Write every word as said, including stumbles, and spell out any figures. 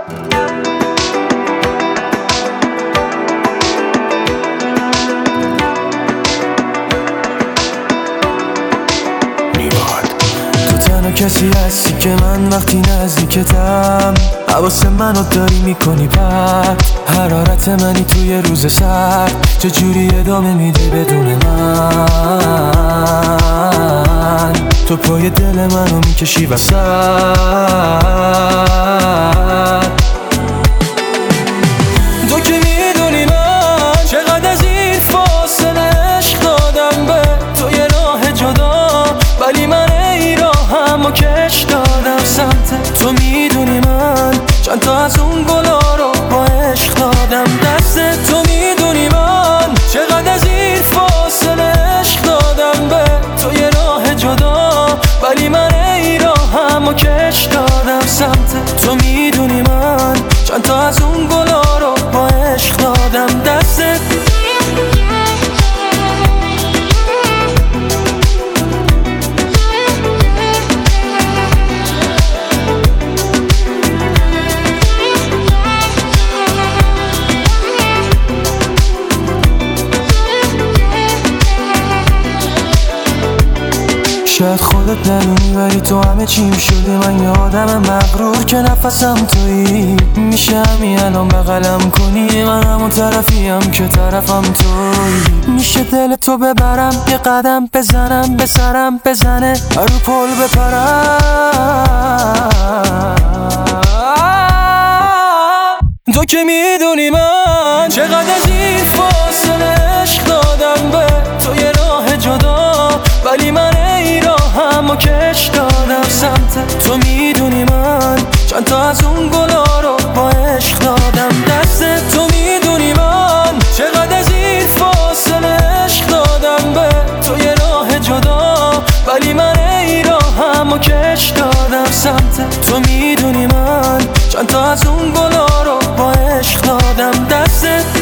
کسی هستی که من وقتی نزدیکتم حواس منو داری میکنی پرت. حرارت منی توی روز سرد، چجوری ادامه میدی بدون من؟ تو پای دل منو میکشی وسط. تو که میدونی من چقدر از این فاصله عشق دادم به توی راه جدا، ولی من ای راهم و کش دادم سمت تو. میدونی من چند تا از اون گلا رو با عشق دادم دست تو. میدونی من چقدر از این فاصله عشق دادم به توی راه جدا، ولی من ای راهم و کش دادم سمت تو. میدونی من چند تا از اون گلا رو با عشق دادم دست. شاید خودت ندونی ولی تو همه چیم شده. من یه آدم مغرور که نفسم تویی. میشه همین الان بغلم کنی، من همون طرفیم که طرفم تویی. میشه دل تو ببرم یه قدم بزنم به سرم بزنه رو پل بپرم. تو که میدونی من چقدر از این فاصله عشق دادم به توی راه جدا، ولی من ای راهم و کش دادم سمت تو. میدونی من چند تا از اون گلا رو با عشق دادم دست تو. میدونی من چقدر از این فاصله عشق دادم به توی راه جدا، ولی من ای راهم و کش دادم سمت تو. میدونی من چند تا از اون گلا رو با عشق دادم دست.